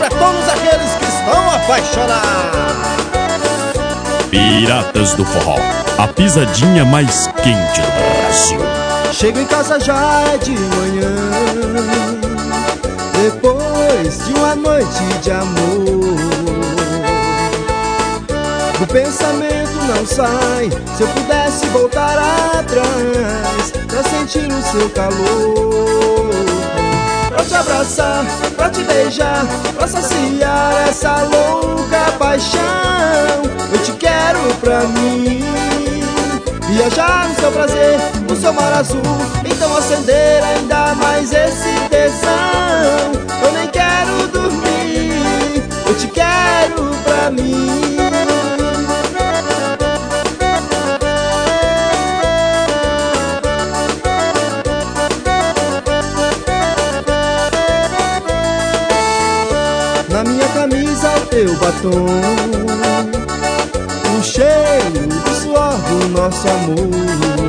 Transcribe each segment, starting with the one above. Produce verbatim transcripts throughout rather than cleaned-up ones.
pra todos aqueles que estão apaixonados. Piratas do Forró, a pisadinha mais quente do Brasil. Chego em casa já é de manhã, depois de uma noite de amor. O pensamento não sai, se eu pudesse voltar atrás pra sentir o seu calor, pra te abraçar, pra te beijar, pra saciar essa louca paixão. Eu te quero pra mim, viajar no seu prazer, no seu mar azul, então acender ainda mais esse tesão. Eu nem quero dormir, eu te quero pra mim. Na minha camisa o teu batom, o cheiro do suor do nosso amor.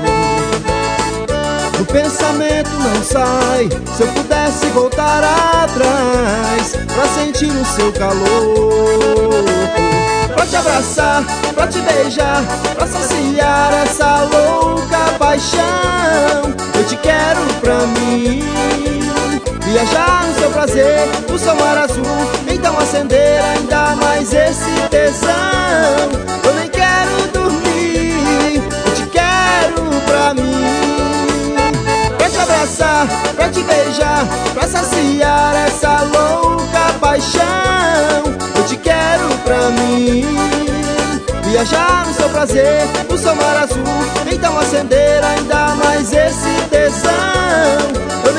O pensamento não sai, se eu pudesse voltar atrás pra sentir o seu calor, pra te abraçar, pra te beijar, pra saciar essa louca paixão. Eu te quero pra mim, viajar no seu prazer, no seu mar azul, então acender ainda mais esse tesão. Eu nem quero dormir, eu te quero pra mim, pra te abraçar, pra te beijar, pra saciar essa louca paixão. Eu te quero pra mim, viajar no seu prazer, no seu mar azul, então acender ainda mais esse tesão.